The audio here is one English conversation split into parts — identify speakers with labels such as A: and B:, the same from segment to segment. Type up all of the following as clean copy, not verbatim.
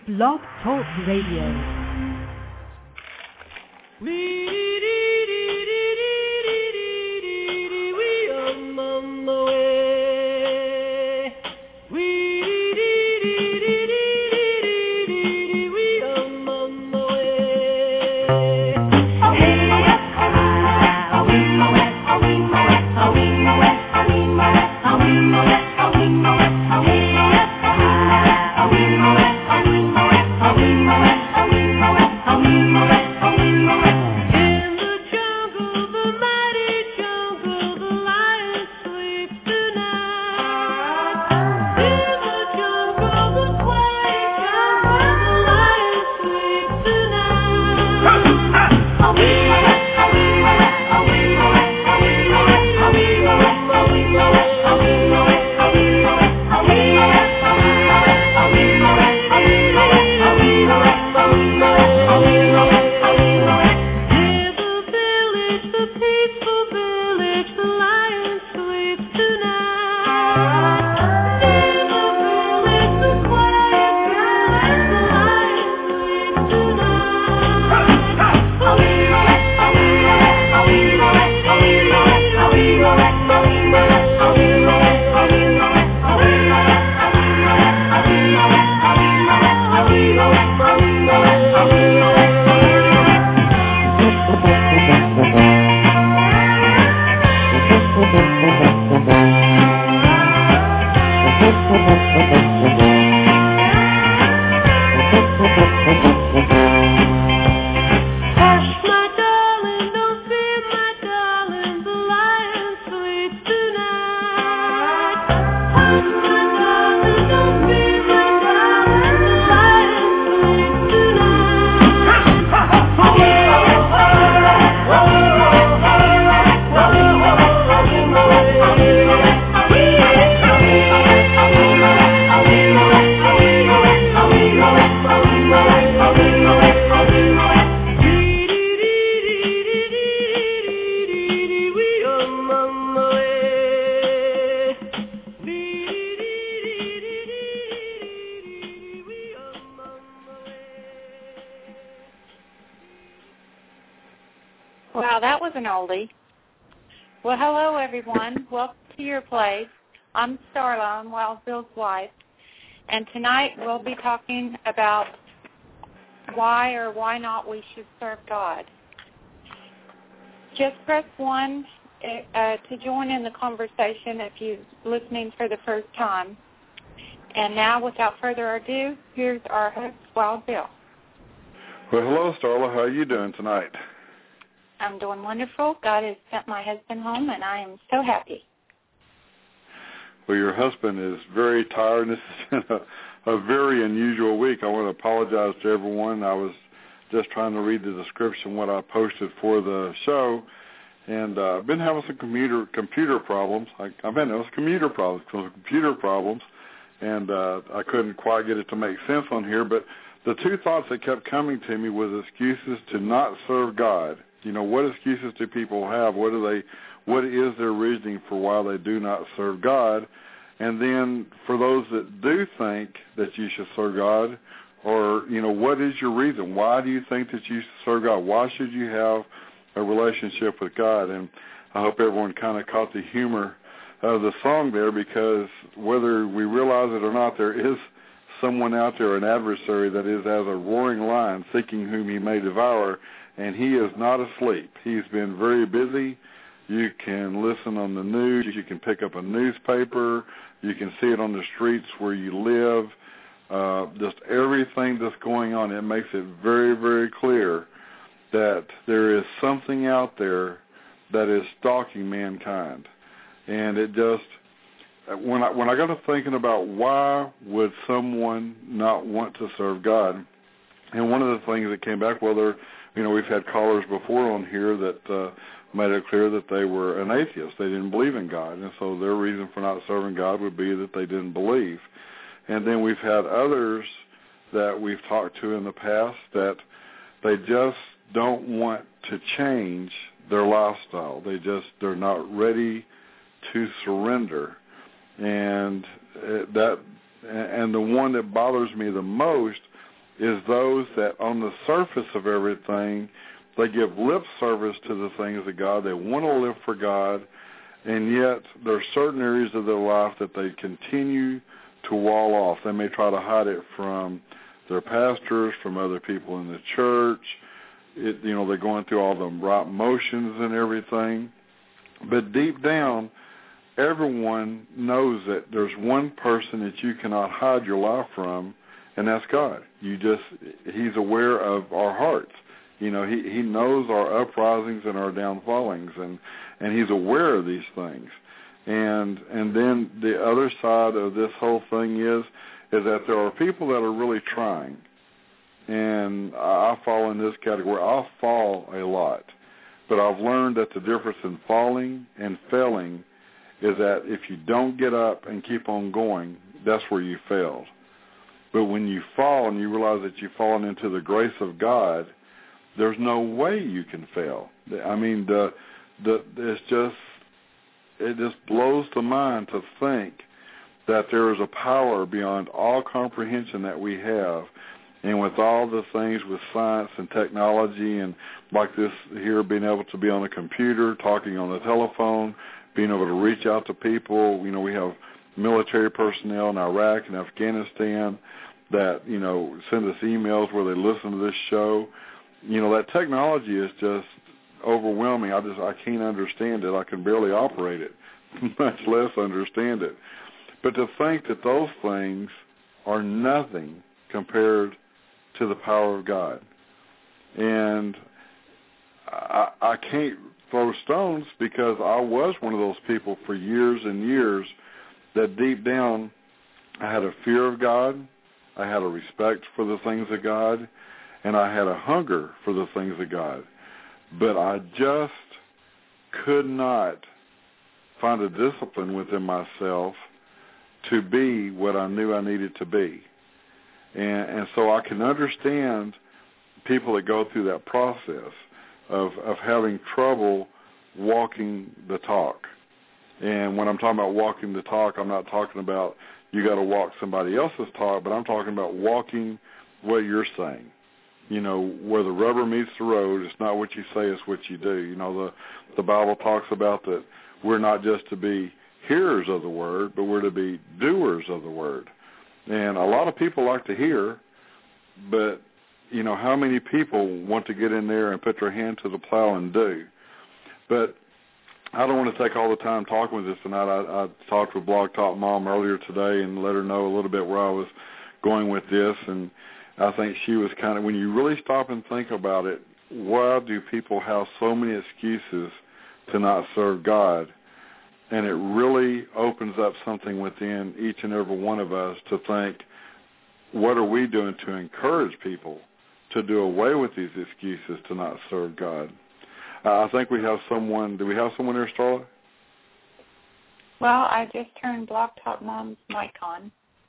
A: Blog Talk Radio.
B: Wow, that was an oldie. Well, hello, everyone. Welcome to your place. I'm Starla, I'm Wild Bill's wife, and tonight we'll be talking about why or why not we should serve God. Just press 1 to join in the conversation if you're listening for the first time. And now, without further ado, here's our host, Wild Bill.
C: Well, hello, Starla. How are you doing tonight?
B: I'm doing wonderful. God has sent my husband home, and I am so happy.
C: Well, your husband is very tired. This has been a very unusual week. I want to apologize to everyone. I was just trying to read the description, what I posted for the show, and I've been having some computer problems. Computer problems, and I couldn't quite get it to make sense on here. But the two thoughts that kept coming to me was excuses to not serve God. You know, what excuses do people have? What is their reasoning for why they do not serve God? And then for those that do think that you should serve God, or, you know, what is your reason? Why do you think that you should serve God? Why should you have a relationship with God? And I hope everyone kind of caught the humor of the song there, because whether we realize it or not, there is someone out there, an adversary that is as a roaring lion seeking whom he may devour. And he is not asleep. He's been very busy. You can listen on the news. You can pick up a newspaper. You can see it on the streets where you live. Just everything that's going on, it makes it very, very clear that there is something out there that is stalking mankind. And it just, when I got to thinking about why would someone not want to serve God, and one of the things that came back, we've had callers before on here that made it clear that they were an atheist. They didn't believe in God, and so their reason for not serving God would be that they didn't believe. And then we've had others that we've talked to in the past that they just don't want to change their lifestyle. They're not ready to surrender. And the one that bothers me the most is those that on the surface of everything, they give lip service to the things of God. They want to live for God, and yet there are certain areas of their life that they continue to wall off. They may try to hide it from their pastors, from other people in the church. They're going through all the right motions and everything. But deep down, everyone knows that there's one person that you cannot hide your life from, and that's God. He's aware of our hearts. He knows our uprisings and our downfallings, and he's aware of these things. And then the other side of this whole thing is that there are people that are really trying. And I fall in this category. I fall a lot. But I've learned that the difference in falling and failing is that if you don't get up and keep on going, that's where you failed. But when you fall and you realize that you've fallen into the grace of God, there's no way you can fail. I mean, it just blows the mind to think that there is a power beyond all comprehension that we have. And with all the things with science and technology and like this here, being able to be on a computer, talking on the telephone, being able to reach out to people. We have military personnel in Iraq and Afghanistan that, send us emails where they listen to this show. That technology is just overwhelming. I can't understand it. I can barely operate it, much less understand it. But to think that those things are nothing compared to the power of God. And I can't throw stones because I was one of those people for years and years that deep down I had a fear of God, I had a respect for the things of God, and I had a hunger for the things of God. But I just could not find a discipline within myself to be what I knew I needed to be. And so I can understand people that go through that process of having trouble walking the talk. And when I'm talking about walking the talk, I'm not talking about you got to walk somebody else's talk, but I'm talking about walking what you're saying. Where the rubber meets the road, it's not what you say, it's what you do. The Bible talks about that we're not just to be hearers of the word, but we're to be doers of the word. And a lot of people like to hear, but, how many people want to get in there and put their hand to the plow and do? But I don't want to take all the time talking with this tonight. I talked with Blog Talk Mom earlier today and let her know a little bit where I was going with this, and I think she was kind of, when you really stop and think about it, why do people have so many excuses to not serve God? And it really opens up something within each and every one of us to think, what are we doing to encourage people to do away with these excuses to not serve God? I think we have someone. Do we have someone there, Starla?
B: Well, I just turned Blog Talk Mom's mic on.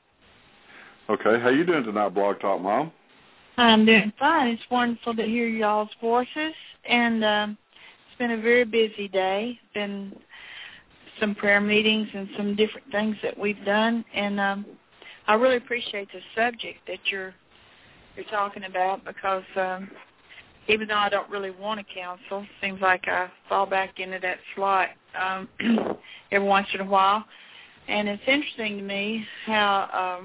C: Okay. How you doing tonight, Blog Talk Mom?
D: I'm doing fine. It's wonderful to hear y'all's voices, and it's been a very busy day. Been some prayer meetings and some different things that we've done, and I really appreciate the subject that you're talking about because even though I don't really want to counsel, it seems like I fall back into that slot every once in a while. And it's interesting to me how,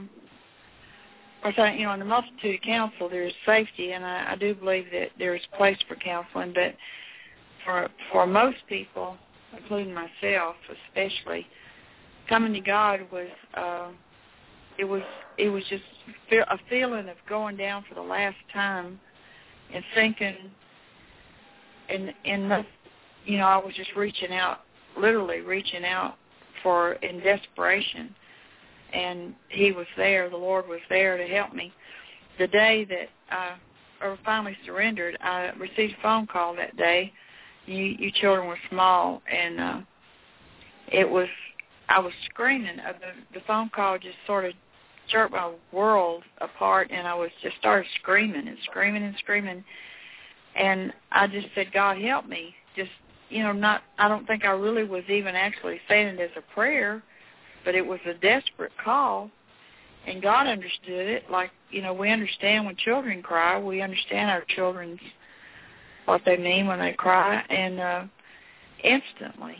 D: in the multitude of counsel, there's safety, and I do believe that there's a place for counseling, but for most people, including myself especially, coming to God was it was just a feeling of going down for the last time and thinking, and I was just literally reaching out in desperation, and He was there, the Lord was there to help me. The day that I finally surrendered, I received a phone call that day. You children were small, and I was screaming. The phone call just sort of jerked my world apart, and I just started screaming and screaming and screaming. And I just said, God, help me. Just, I don't think I really was even actually saying it as a prayer, but it was a desperate call, and God understood it like we understand when children cry. We understand our children's, what they mean when they cry. And instantly,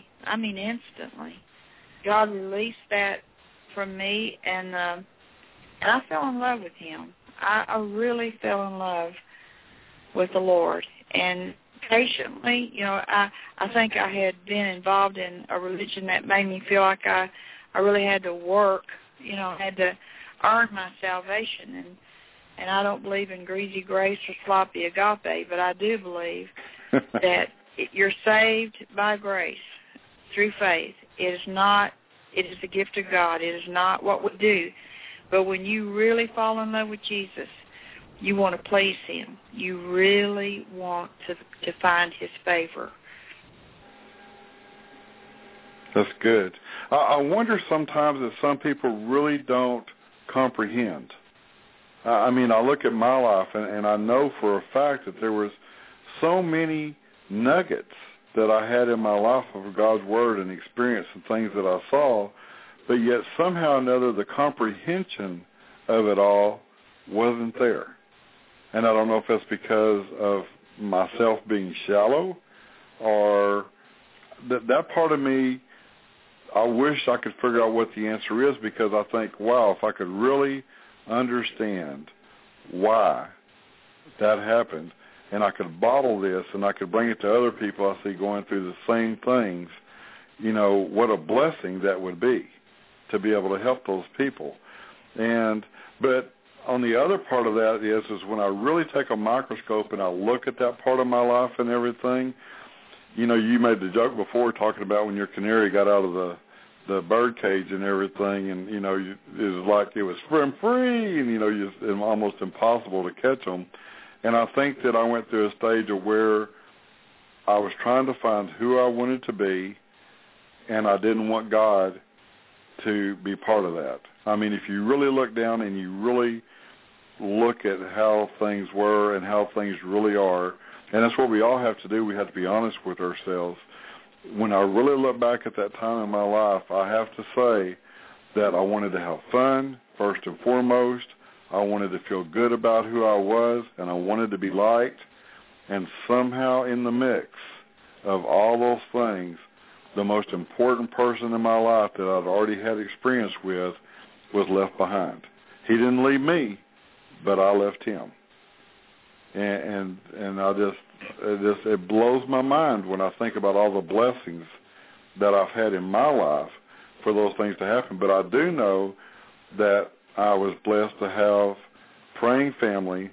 D: God released that from me, and I fell in love with him. I really fell in love with the Lord. And patiently, I think I had been involved in a religion that made me feel like I really had to work, had to earn my salvation. And I don't believe in greasy grace or sloppy agape, but I do believe that you're saved by grace through faith. It is the gift of God. It is not what we do. But when you really fall in love with Jesus, you want to please him. You really want to find his favor.
C: That's good. I wonder sometimes that some people really don't comprehend. I look at my life, and I know for a fact that there was so many nuggets that I had in my life of God's Word and experience and things that I saw, but yet somehow or another the comprehension of it all wasn't there. And I don't know if that's because of myself being shallow or that part of me, I wish I could figure out what the answer is, because I think, wow, if I could really understand why that happened, and I could bottle this and I could bring it to other people I see going through the same things, what a blessing that would be to be able to help those people. But on the other part of that is when I really take a microscope and I look at that part of my life and everything, you made the joke before talking about when your canary got out of the bird cage and everything, and, it was like it was free, and, it's almost impossible to catch them. And I think that I went through a stage of where I was trying to find who I wanted to be, and I didn't want God to be part of that. If you really look down and you really look at how things were and how things really are, and that's what we all have to do. We have to be honest with ourselves. When I really look back at that time in my life, I have to say that I wanted to have fun, first and foremost. I wanted to feel good about who I was, and I wanted to be liked. And somehow in the mix of all those things, the most important person in my life that I'd already had experience with was left behind. He didn't leave me, but I left him. And it blows my mind when I think about all the blessings that I've had in my life for those things to happen. But I do know that I was blessed to have praying family,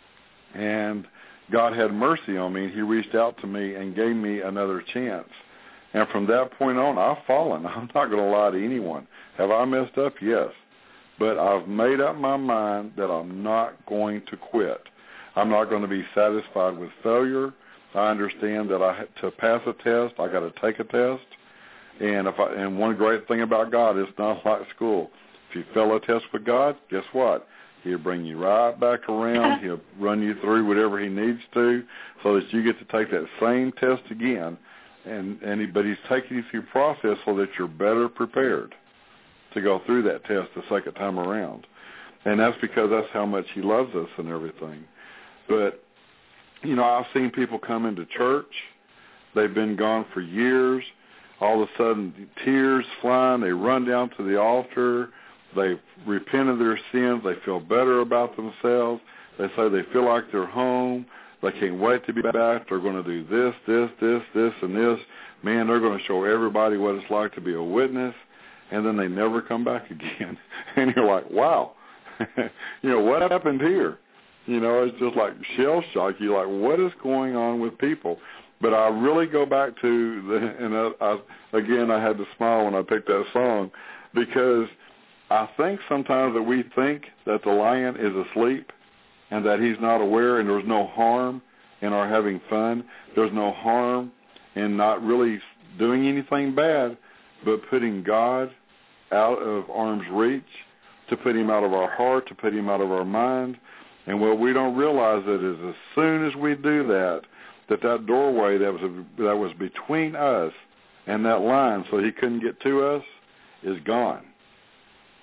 C: and God had mercy on me, and he reached out to me and gave me another chance. And from that point on, I've fallen. I'm not going to lie to anyone. Have I messed up? Yes. But I've made up my mind that I'm not going to quit. I'm not going to be satisfied with failure. I understand that to pass a test, I got to take a test. And one great thing about God is not like school. If you fail a test with God, guess what? He'll bring you right back around. He'll run you through whatever he needs to, so that you get to take that same test again. But he's taking you through the process so that you're better prepared to go through that test the second time around. And that's because that's how much he loves us and everything. But, I've seen people come into church. They've been gone for years. All of a sudden, tears flying. They run down to the altar. They repent of their sins. They feel better about themselves. They say they feel like they're home. They can't wait to be back. They're going to do this, and this. Man, they're going to show everybody what it's like to be a witness. And then they never come back again. And you're like, wow, what happened here? It's just like shell shock. You're like, what is going on with people? But I really go back to, I had to smile when I picked that song, because I think sometimes that we think that the lion is asleep and that he's not aware, and there's no harm in our having fun. There's no harm in not really doing anything bad, but putting God out of arm's reach, to put him out of our heart, to put him out of our mind. And what we don't realize is as soon as we do that doorway that was between us and that line so he couldn't get to us is gone.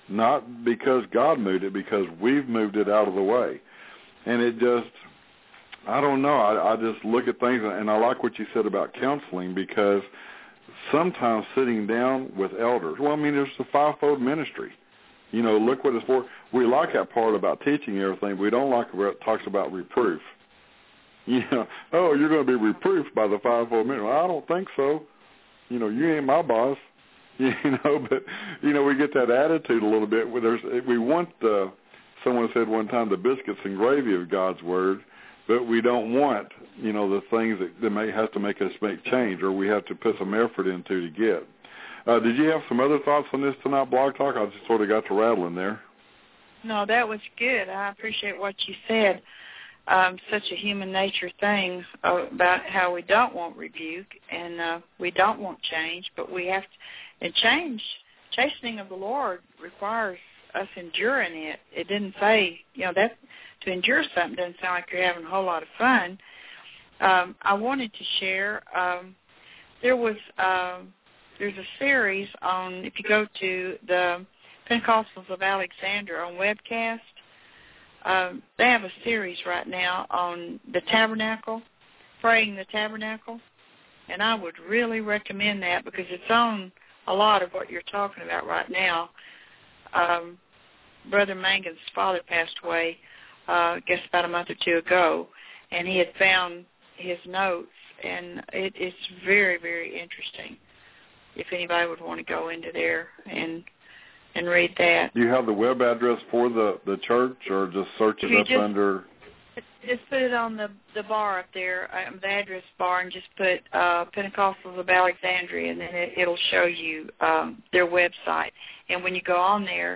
C: not because God moved it, because we've moved it out of the way. And it just, I don't know, I just look at things, and I like what you said about counseling, because sometimes sitting down with elders, well, I mean, there's the fivefold ministry. You know, look what it's for. We like that part about teaching everything. We don't like where it talks about reproof. You know, oh, you're going to be reproofed by the fivefold ministry. Well, I don't think so. You know, you ain't my boss. You know, but, you know, we get that attitude a little bit. Where we want, someone said one time, the biscuits and gravy of God's Word, but we don't want, you know, the things that have to make us make change, or we have to put some effort into to get. Did you have some other thoughts on this tonight, Blog Talk? I just sort of got to rattling there.
D: No, that was good. I appreciate what you said. Such a human nature thing about how we don't want rebuke and we don't want change, but we have to. And chastening of the Lord requires us enduring it. It didn't say, you know, that to endure something doesn't sound like you're having a whole lot of fun. I wanted to share. There's a series on, if you go to the Pentecostals of Alexandria on webcast, they have a series right now on the tabernacle, praying the tabernacle, and I would really recommend that because it's on a lot of what you're talking about right now. Brother Mangan's father passed away, I guess about a month or two ago, and he had found his notes, and it's very, very interesting. If anybody would want to go into there and read that.
C: Do you have the web address for the church, or just search it up under?
D: Just put it on the bar up there, the address bar, and just put Pentecostals of Alexandria, and then it'll show you their website. And when you go on there,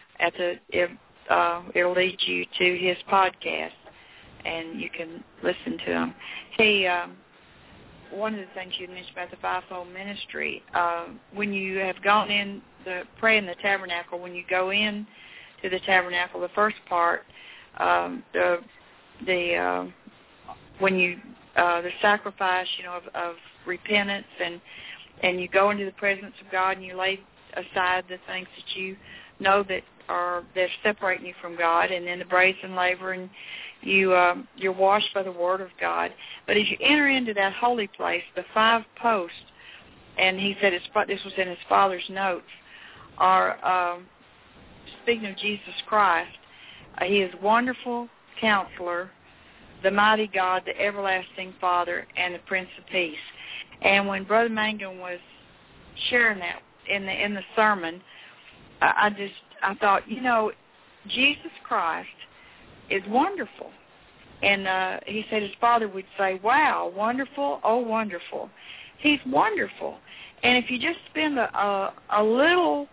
D: it'll lead you to his podcast, and you can listen to him. Hey, one of the things you mentioned about the fivefold ministry, when you have gone in the pray in the tabernacle, when you go in to the tabernacle, the first part, the sacrifice, you know, of repentance, and you go into the presence of God, and you lay aside the things that you know they're separating you from God, and then the brazen laver, and you're washed by the Word of God. But as you enter into that holy place, the 5 posts, and he said this was in his father's notes, are speaking of Jesus Christ. He is wonderful Counselor, the mighty God, the everlasting Father, and the Prince of Peace. And when Brother Mangan was sharing that in the sermon, I thought, you know, Jesus Christ is wonderful. And he said his father would say, wow, wonderful, oh, wonderful. He's wonderful. And if you just spend a little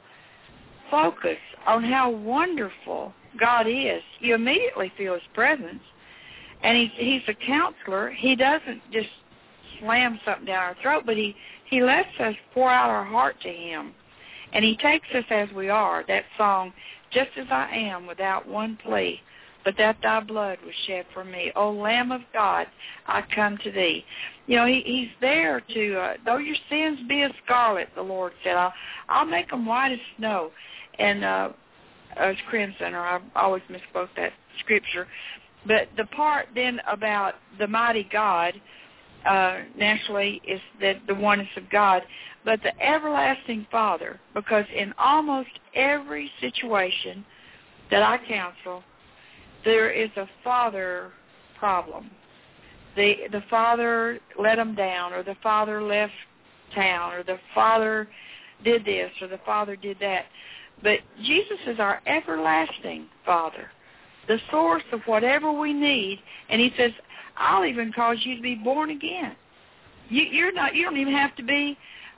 D: focus on how wonderful God is, you immediately feel his presence. And he's a counselor. He doesn't just slam something down our throat, but he lets us pour out our heart to him. And he takes us as we are. That song, just as I am, without one plea, but that thy blood was shed for me. O Lamb of God, I come to thee. You know, he's there to, though your sins be as scarlet, the Lord said, I'll make them white as snow. And as crimson, or I always misquote that scripture. But the part then about the mighty God, naturally, is that the oneness of God, but the everlasting Father, because in almost every situation that I counsel, there is a father problem. The father let him down, or the father left town, or the father did this, or the father did that. But Jesus is our everlasting Father, the source of whatever we need. And he says, I'll even cause you to be born again. You don't even have to be,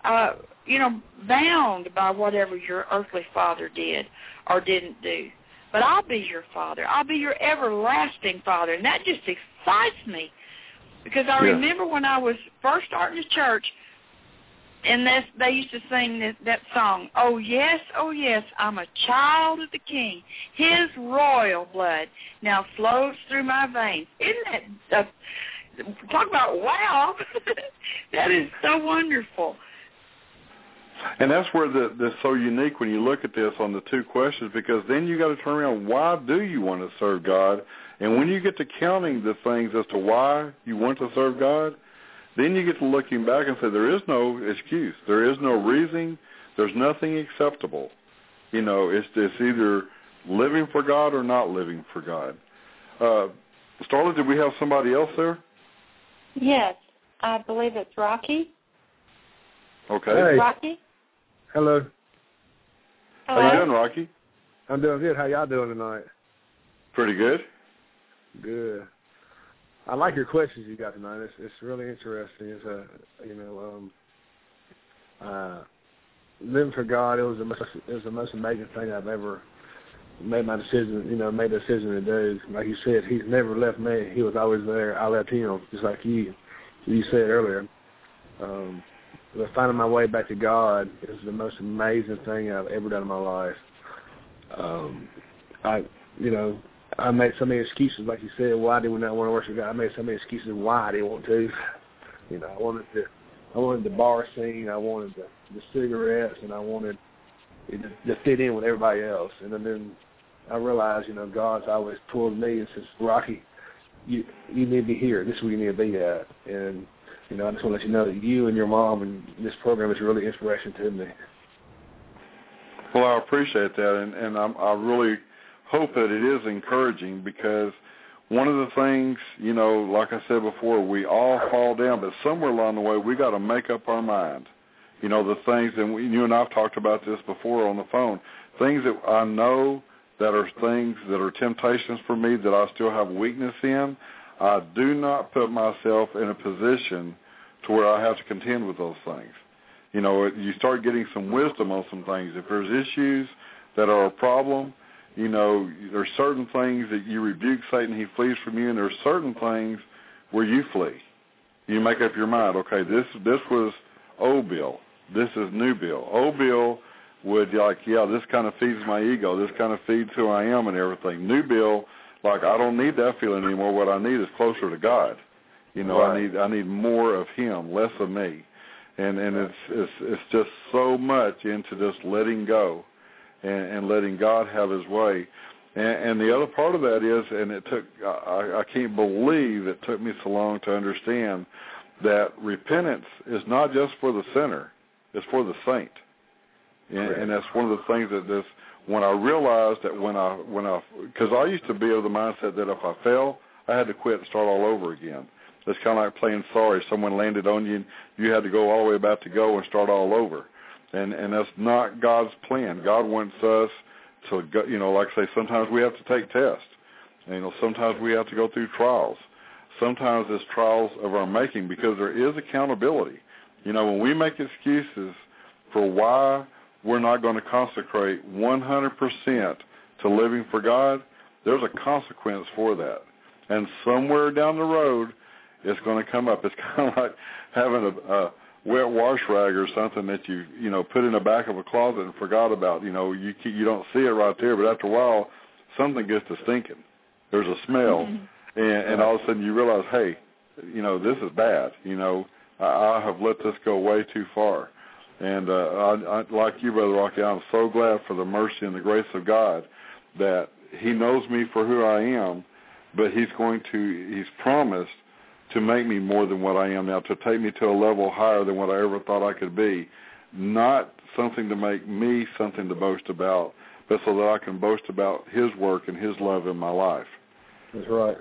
D: bound by whatever your earthly father did or didn't do. But I'll be your Father. I'll be your everlasting Father. And that just excites me, because I remember when I was first starting the church, and they used to sing that song, oh yes, I'm a child of the King. His royal blood now flows through my veins. Isn't that, talk about wow, that is so wonderful.
C: And that's where that's so unique when you look at this on the two questions, because then you got to turn around, why do you want to serve God? And when you get to counting the things as to why you want to serve God, then you get to looking back and say there is no excuse. There is no reasoning. There's nothing acceptable. You know, it's either living for God or not living for God. Starla, did we have somebody else there?
B: Yes, I believe it's Rocky.
C: Okay.
E: Hey.
B: Rocky?
E: Hello.
C: How you doing, Rocky?
E: I'm doing good. How y'all doing tonight?
C: Pretty good.
E: Good. I like your questions you got tonight. It's really interesting. It's living for God. It was the most amazing thing I've ever made my decision. Made a decision to do. Like you said, He's never left me. He was always there. I left Him, just like you said earlier. But finding my way back to God is the most amazing thing I've ever done in my life. I made so many excuses, like you said. Why did we not want to worship God? I made so many excuses why I didn't want to. I wanted the bar scene. I wanted the cigarettes, and I wanted to fit in with everybody else. And then I realized, God's always pulled me and says, Rocky, you need to be here. This is where you need to be at. And I just want to let you know that you and your mom and this program is really inspiration to me.
C: Well, I appreciate that, and I really hope that it is encouraging, because one of the things, like I said before, we all fall down, but somewhere along the way we got to make up our mind. The things, and you and I have talked about this before on the phone, things that I know that are things that are temptations for me that I still have weakness in. I do not put myself in a position to where I have to contend with those things. You start getting some wisdom on some things. If there's issues that are a problem, there's certain things that you rebuke Satan, he flees from you, and there's certain things where you flee. You make up your mind, okay, this was old Bill. This is new Bill. Old Bill would this kind of feeds my ego. This kind of feeds who I am and everything. New Bill, I don't need that feeling anymore. What I need is closer to God.
E: Right.
C: I need more of Him, less of me. And it's just so much into just letting go and letting God have His way. And the other part of that is, and I can't believe it took me so long to understand that repentance is not just for the sinner, it's for the saint. And that's one of the things that when I realized that because I used to be of the mindset that if I fell, I had to quit and start all over again. It's kind of like playing sorry. Someone landed on you and you had to go all the way back to go and start all over. And that's not God's plan. God wants us to go, like I say, sometimes we have to take tests. And, sometimes we have to go through trials. Sometimes it's trials of our making, because there is accountability. When we make excuses for why we're not going to consecrate 100% to living for God, there's a consequence for that. And somewhere down the road, it's going to come up. It's kind of like having a wet wash rag or something that you put in the back of a closet and forgot about. You don't see it right there, but after a while, something gets to stinking. There's a smell, and all of a sudden you realize, hey, this is bad. I have let this go way too far. And I like you, Brother Rocky, I'm so glad for the mercy and the grace of God that He knows me for who I am, but He's promised to make me more than what I am now, to take me to a level higher than what I ever thought I could be. Not something to make me something to boast about, but so that I can boast about His work and His love in my life.
E: That's right.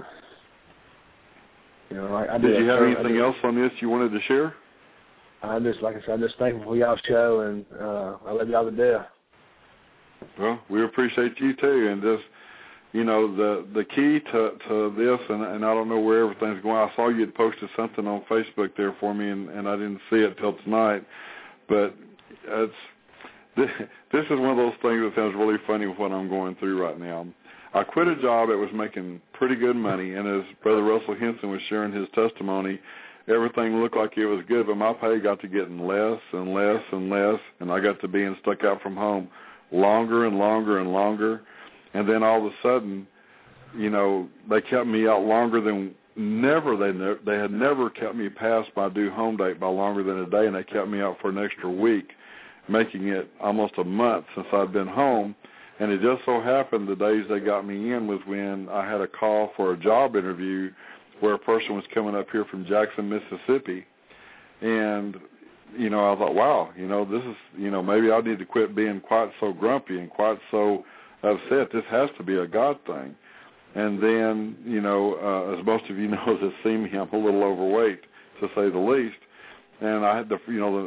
C: Did you have anything else on this you wanted to share?
E: Like I said, I'm just thankful for y'all's show, and I love y'all to death.
C: Well, we appreciate you too, and just, the key to this, and I don't know where everything's going. I saw you had posted something on Facebook there for me, and I didn't see it till tonight, but this is one of those things that sounds really funny with what I'm going through right now. I quit a job that was making pretty good money, and as Brother Russell Henson was sharing his testimony, everything looked like it was good, but my pay got to getting less and less and less, and I got to being stuck out from home longer and longer and longer. And then all of a sudden, they kept me out longer than never. They had never kept me past my due home date by longer than a day, and they kept me out for an extra week. making it almost a month since I'd been home. And it just so happened the days they got me in was when I had a call for a job interview where a person was coming up here from Jackson, Mississippi. And, you know, I thought, wow, you know, this is, you know, maybe I need to quit being quite so grumpy and quite so upset. This has to be a God thing. And then, you know, as most of you know that see me, I'm a little overweight, to say the least. And I had to, you know,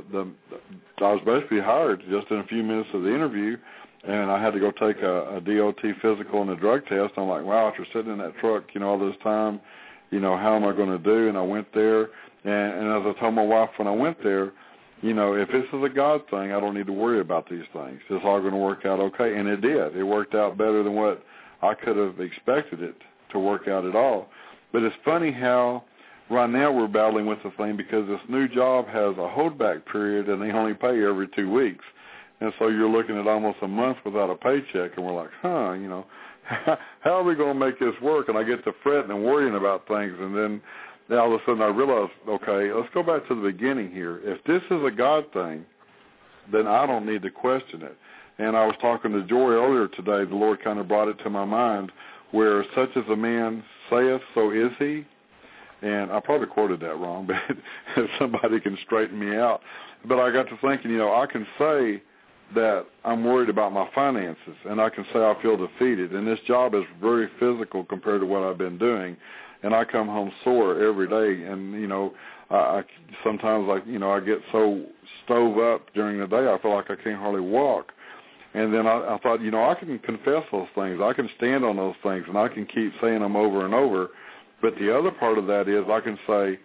C: I was basically hired just in a few minutes of the interview, and I had to go take a DOT physical and a drug test. I'm like, wow, after sitting in that truck, you know, all this time, you know, how am I going to do? And I went there, and as I told my wife when I went there, you know, if this is a God thing, I don't need to worry about these things. It's all going to work out okay. And it did. It worked out better than what I could have expected it to work out at all. But it's funny how right now we're battling with the thing because this new job has a holdback period, and they only pay every 2 weeks. And so you're looking at almost a month without a paycheck, and we're like, you know, how are we going to make this work? And I get to fretting and worrying about things, and then all of a sudden I realize, okay, let's go back to the beginning here. If this is a God thing, then I don't need to question it. And I was talking to Joy earlier today. The Lord kind of brought it to my mind where such as a man saith, so is he. And I probably quoted that wrong, but somebody can straighten me out. But I got to thinking, you know, I can say that I'm worried about my finances, and I can say I feel defeated. And this job is very physical compared to what I've been doing. And I come home sore every day. And, you know, I sometimes, like, you know, I get so stove up during the day, I feel like I can't hardly walk. And then I thought, you know, I can confess those things. I can stand on those things, and I can keep saying them over and over. But the other part of that is I can say,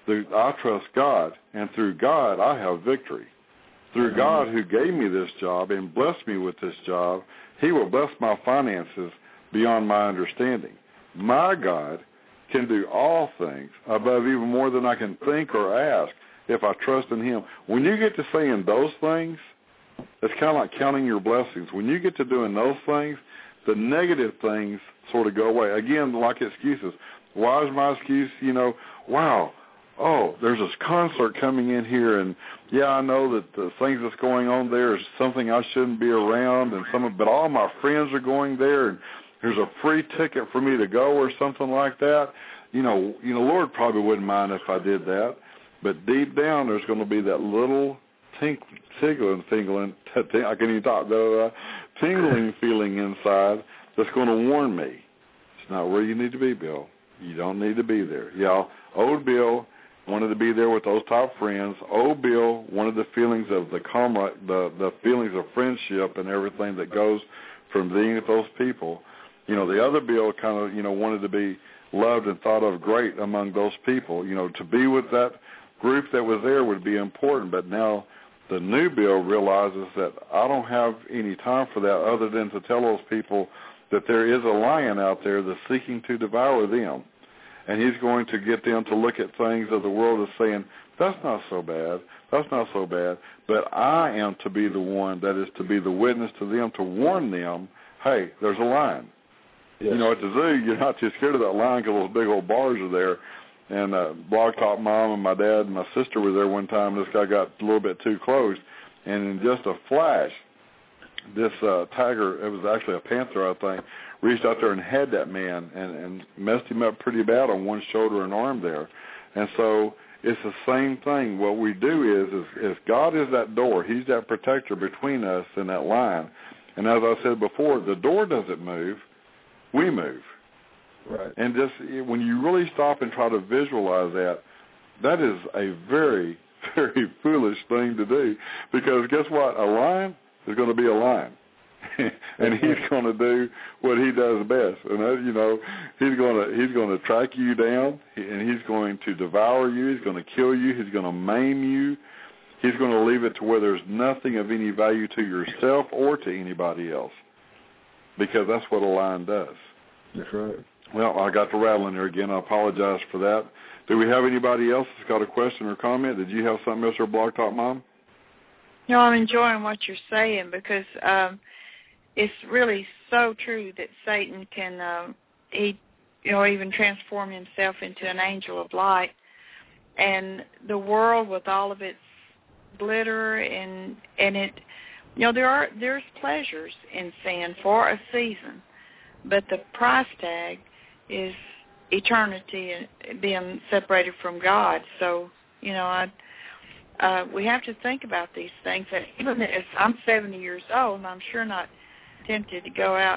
C: I trust God, and through God I have victory. Through God who gave me this job and blessed me with this job, he will bless my finances beyond my understanding. My God can do all things above even more than I can think or ask if I trust in him. When you get to saying those things, it's kind of like counting your blessings. When you get to doing those things, the negative things sort of go away. Again, like excuses. Why is my excuse, you know, wow, there's this concert coming in here, and, yeah, I know that the things that's going on there is something I shouldn't be around, but all my friends are going there, and there's a free ticket for me to go or something like that. You know, Lord probably wouldn't mind if I did that, but deep down there's going to be that little tingling feeling inside that's going to warn me. It's not where you need to be, Bill. You don't need to be there. Yeah, old Bill wanted to be there with those top friends. Old Bill wanted the feelings of the feelings of friendship and everything that goes from being with those people. You know, the other Bill kind of, you know, wanted to be loved and thought of great among those people. You know, to be with that group that was there would be important, but now the new Bill realizes that I don't have any time for that other than to tell those people that there is a lion out there that's seeking to devour them. And he's going to get them to look at things of the world as saying, that's not so bad, that's not so bad. But I am to be the one that is to be the witness to them, to warn them, hey, there's a lion. Yes. You know, at the zoo, you're not too scared of that lion because those big old bars are there. And Blog Talk Mom and my dad and my sister were there one time. This guy got a little bit too close. And in just a flash, this tiger, it was actually a panther, I think, reached out there and had that man and messed him up pretty bad on one shoulder and arm there. And so it's the same thing. What we do is God is that door. He's that protector between us and that line. And as I said before, the door doesn't move. We move. Right. And just when you really stop and try to visualize that, that is a very, very foolish thing to do. Because guess what? A lion is going to be a lion. And he's going to do what he does best. And that, you know, he's going to track you down, and he's going to devour you. He's going to kill you. He's going to maim you. He's going to leave it to where there's nothing of any value to yourself or to anybody else, because that's what a lion does.
E: That's right.
C: Well, I got to rattling there again. I apologize for that. Do we have anybody else that's got a question or comment? Did you have something, Mr. Blog Talk Mom?
D: No, I'm enjoying what you're saying because it's really so true that Satan can, even transform himself into an angel of light. And the world with all of its glitter, and it, there's pleasures in sin for a season, but the price tag is eternity and being separated from God. So, we have to think about these things. That even as I'm 70 years old, and I'm sure not tempted to go out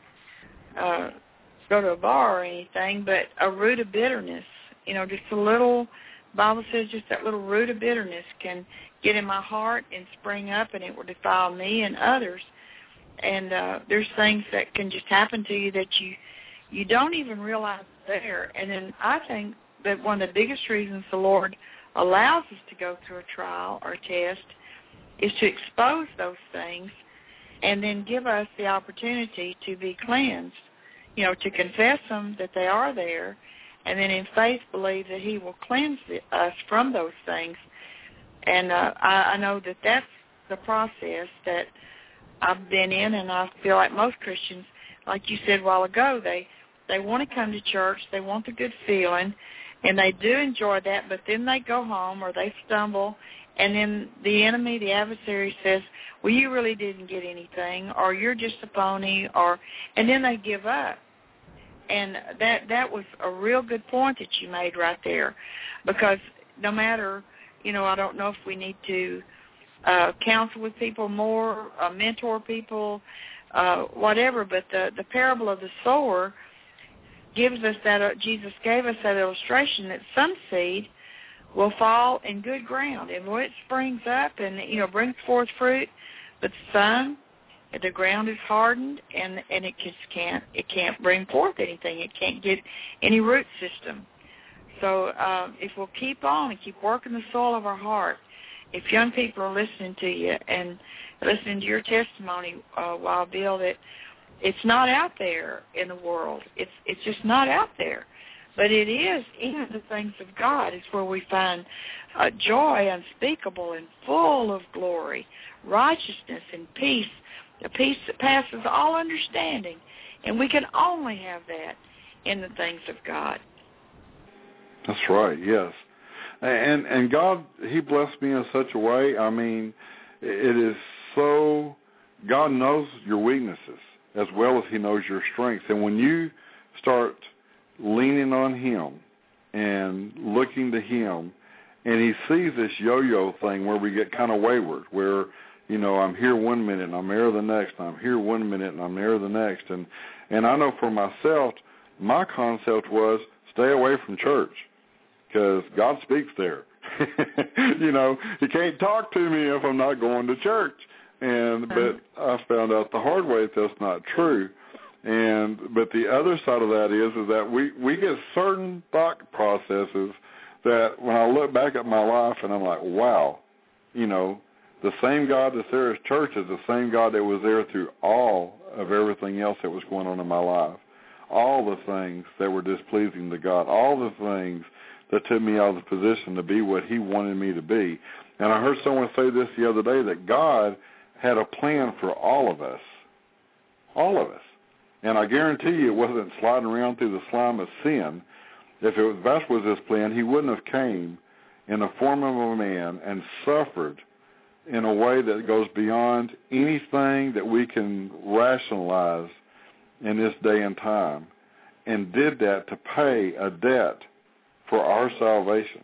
D: and go to a bar or anything, but a root of bitterness, just a little, Bible says just that little root of bitterness can get in my heart and spring up, and it will defile me and others. And there's things that can just happen to you that you don't even realize there. And then I think that one of the biggest reasons the Lord allows us to go through a trial or test is to expose those things and then give us the opportunity to be cleansed, to confess them that they are there, and then in faith believe that he will cleanse us from those things. And I know that that's the process that I've been in, and I feel like most Christians, like you said a while ago, they want to come to church, they want the good feeling, and they do enjoy that, but then they go home or they stumble, and then the enemy, the adversary says, well, you really didn't get anything, or you're just a phony, and then they give up. And that was a real good point that you made right there, because no matter, I don't know if we need to counsel with people more, mentor people, whatever, but the parable of the sower gives us that, Jesus gave us that illustration that some seed will fall in good ground, and when it springs up and, brings forth fruit, but some, the ground is hardened, and it just can't bring forth anything. It can't get any root system. So if we'll keep on and keep working the soil of our heart, if young people are listening to you and listening to your testimony, Wild Bill, that it's not out there in the world. It's just not out there. But it is, even the things of God is where we find joy unspeakable and full of glory, righteousness and peace, a peace that passes all understanding. And we can only have that in the things of God.
C: That's right, yes. And God, he blessed me in such a way, I mean, it is so, God knows your weaknesses as well as he knows your strengths. And when you start leaning on him and looking to him, and he sees this yo-yo thing where we get kind of wayward, where, I'm here 1 minute and I'm there the next, and I'm here 1 minute and I'm there the next. And I know for myself, my concept was stay away from church because God speaks there. You can't talk to me if I'm not going to church. But I found out the hard way that that's not true. But the other side of that is that we get certain thought processes that when I look back at my life and I'm like, wow, the same God that's there at church is the same God that was there through all of everything else that was going on in my life. All the things that were displeasing to God, all the things that took me out of the position to be what he wanted me to be. And I heard someone say this the other day, that God had a plan for all of us. All of us. And I guarantee you it wasn't sliding around through the slime of sin. If that was his plan, he wouldn't have came in the form of a man and suffered in a way that goes beyond anything that we can rationalize in this day and time, and did that to pay a debt for our salvation.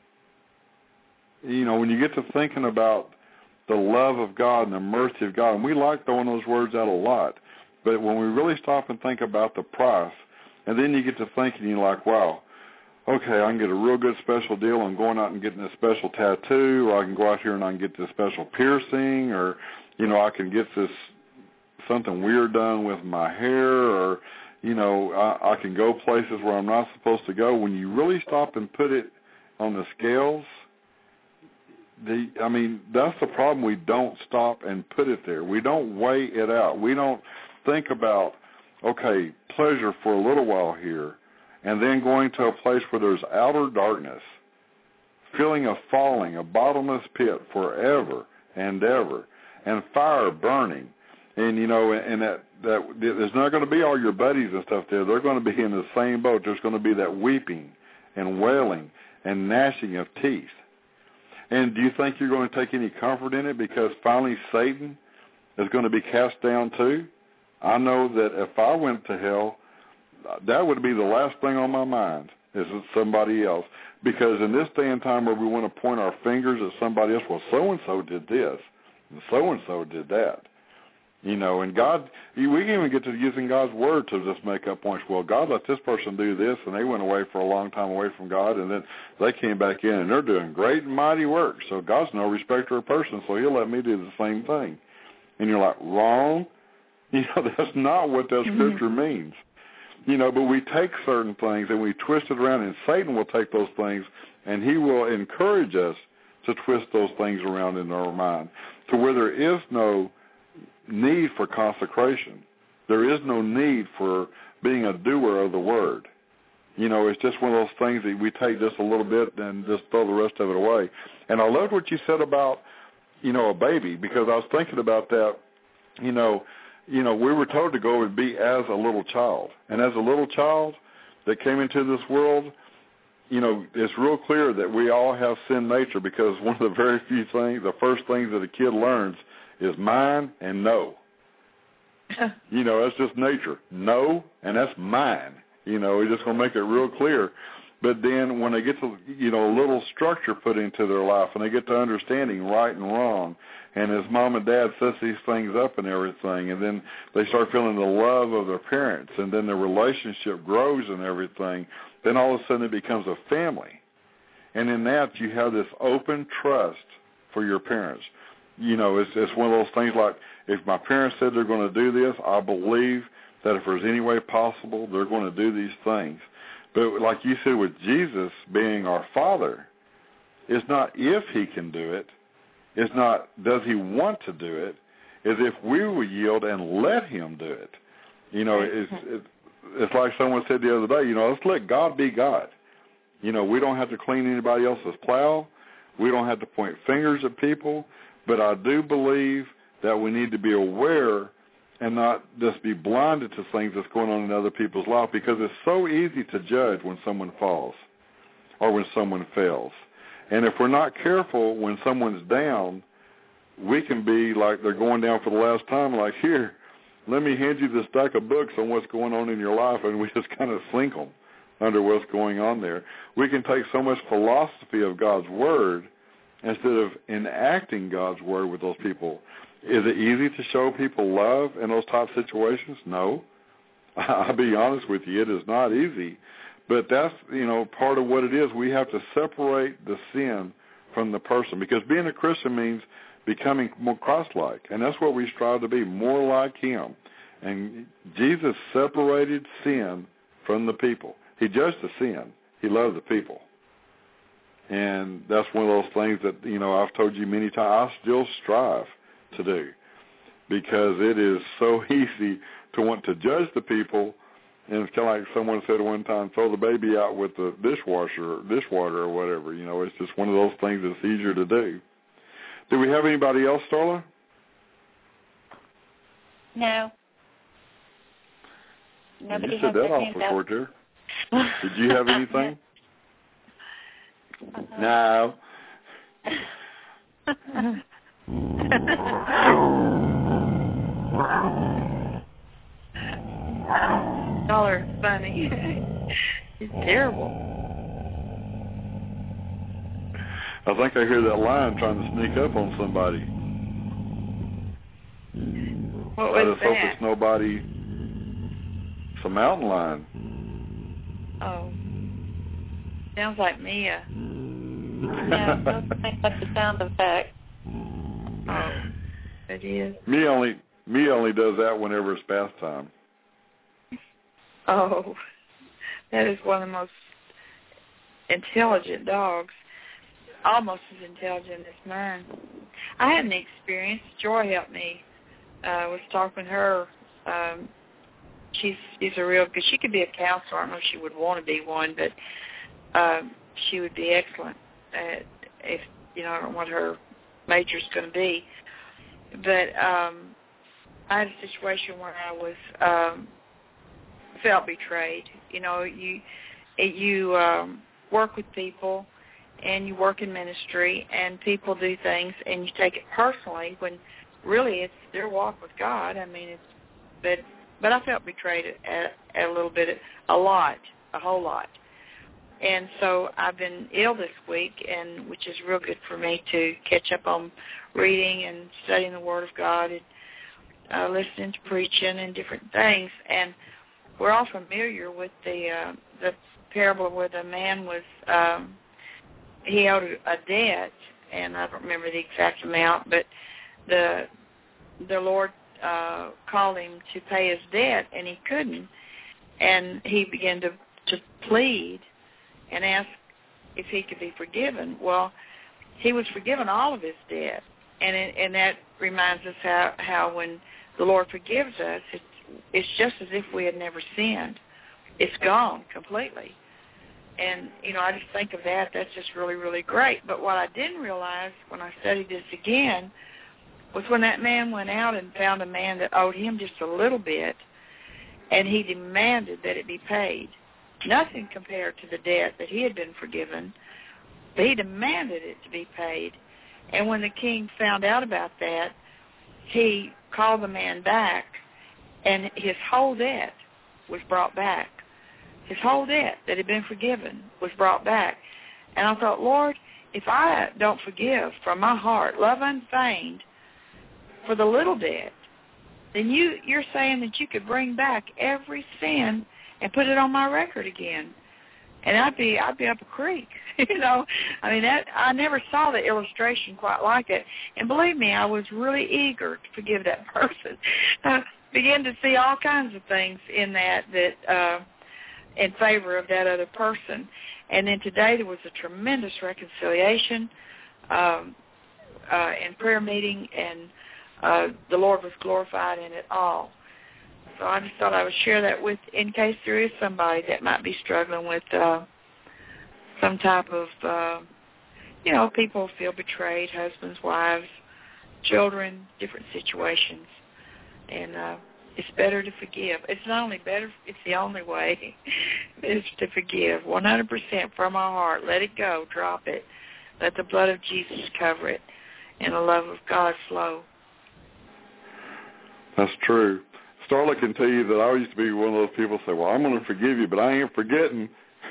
C: When you get to thinking about the love of God and the mercy of God, and we like throwing those words out a lot, but when we really stop and think about the price, and then you get to thinking, you're like, wow, okay, I can get a real good special deal on going out and getting a special tattoo, or I can go out here and I can get this special piercing, or, I can get this something weird done with my hair, or, I can go places where I'm not supposed to go. When you really stop and put it on the scales, that's the problem. We don't stop and put it there. We don't weigh it out. We don't think about, okay, pleasure for a little while here, and then going to a place where there's outer darkness, feeling of falling, a bottomless pit forever and ever, and fire burning. And, and that there's not going to be all your buddies and stuff there. They're going to be in the same boat. There's going to be that weeping and wailing and gnashing of teeth. And do you think you're going to take any comfort in it because finally Satan is going to be cast down too? I know that if I went to hell, that would be the last thing on my mind, is it somebody else. Because in this day and time where we want to point our fingers at somebody else, well, so-and-so did this, and so-and-so did that. You know, and God, we can even get to using God's word to just make up points. Well, God let this person do this, and they went away for a long time away from God, and then they came back in, and they're doing great and mighty work. So God's no respecter of person, so he'll let me do the same thing. And you're like, wrong? You know, that's not what that scripture means. You know, but we take certain things and we twist it around, and Satan will take those things and he will encourage us to twist those things around in our mind to where there is no need for consecration. There is no need for being a doer of the word. You know, it's just one of those things that we take just a little bit and just throw the rest of it away. And I loved what you said about, you know, a baby, because I was thinking about that. You know, we were told to go and be as a little child. And as a little child that came into this world, you know, it's real clear that we all have sin nature, because one of the very few things, the first things that a kid learns is mine and no. You know, that's just nature. No, and that's mine. You know, we're just going to make it real clear. But then when they get to, you know, a little structure put into their life and they get to understanding right and wrong, and as mom and dad sets these things up and everything, and then they start feeling the love of their parents, and then their relationship grows and everything, then all of a sudden it becomes a family. And in that you have this open trust for your parents. You know, it's one of those things like, if my parents said they're going to do this, I believe that if there's any way possible, they're going to do these things. But like you said, with Jesus being our Father, it's not if he can do it. It's not does he want to do it. It's if we will yield and let him do it. You know, it's like someone said the other day, you know, let's let God be God. You know, we don't have to clean anybody else's plow. We don't have to point fingers at people. But I do believe that we need to be aware and not just be blinded to things that's going on in other people's life, because it's so easy to judge when someone falls or when someone fails. And if we're not careful when someone's down, we can be like they're going down for the last time, like, here, let me hand you this stack of books on what's going on in your life, and we just kind of sink them under what's going on there. We can take so much philosophy of God's Word instead of enacting God's Word with those people. Is it easy to show people love in those type situations? No. I'll be honest with you, it is not easy. But that's, you know, part of what it is. We have to separate the sin from the person, because being a Christian means becoming more Christ-like, and that's what we strive to be, more like him. And Jesus separated sin from the people. He judged the sin. He loved the people. And that's one of those things that, you know, I've told you many times, I still strive to do, because it is so easy to want to judge the people. And it's kind of like someone said one time, throw the baby out with the dishwater or whatever. You know, it's just one of those things that's easier to do. Do we have anybody else, Starla?
B: No. Nobody
C: you said that awful short there. Did you have anything? No.
D: Y'all are funny. It's terrible.
C: I think I hear that lion trying to sneak up on somebody.
D: What was
C: I just
D: that?
C: hope it's nobody. It's a mountain lion.
D: Oh. Sounds like Mia.
B: No, don't think that's the sound effect.
D: Oh, it is.
C: Me only does that whenever it's bath time.
D: Oh, that is one of the most intelligent dogs. Almost as intelligent as mine. I had an experience. Joy helped me. Was talking to her. She's a real good. She could be a counselor. I don't know if she would want to be one, but she would be excellent at, if you know, I don't know what her major's going to be. But I had a situation where I was felt betrayed. You know, you work with people, and you work in ministry, and people do things, and you take it personally when really it's their walk with God. I mean, but I felt betrayed a little bit, a whole lot. And so I've been ill this week, and which is real good for me to catch up on reading and studying the Word of God and listening to preaching and different things. And we're all familiar with the parable where the man was he owed a debt, and I don't remember the exact amount, but the Lord called him to pay his debt, and he couldn't, and he began to plead and ask if he could be forgiven. Well, he was forgiven all of his debt, and that reminds us how when the Lord forgives us, it's just as if we had never sinned. It's gone completely. And, I just think of that. That's just really, really great. But what I didn't realize when I studied this again was when that man went out and found a man that owed him just a little bit, and he demanded that it be paid. Nothing compared to the debt that he had been forgiven, but he demanded it to be paid. And when the king found out about that, he called the man back, and his whole debt was brought back. His whole debt that had been forgiven was brought back. And I thought, Lord, if I don't forgive from my heart, love unfeigned, for the little debt, then you're saying that you could bring back every sin and put it on my record again, and I'd be up a creek. I mean, I never saw the illustration quite like it, and believe me, I was really eager to forgive that person. I began to see all kinds of things in that in favor of that other person, and then today there was a tremendous reconciliation and prayer meeting, and the Lord was glorified in it all. So I just thought I would share that with, in case there is somebody that might be struggling with some type of, people feel betrayed, husbands, wives, children, different situations. And it's better to forgive. It's not only better, it's the only way, is to forgive 100% from our heart. Let it go. Drop it. Let the blood of Jesus cover it, and the love of God flow.
C: That's true. Starla can tell you that I used to be one of those people who say, well, I'm going to forgive you, but I ain't forgetting.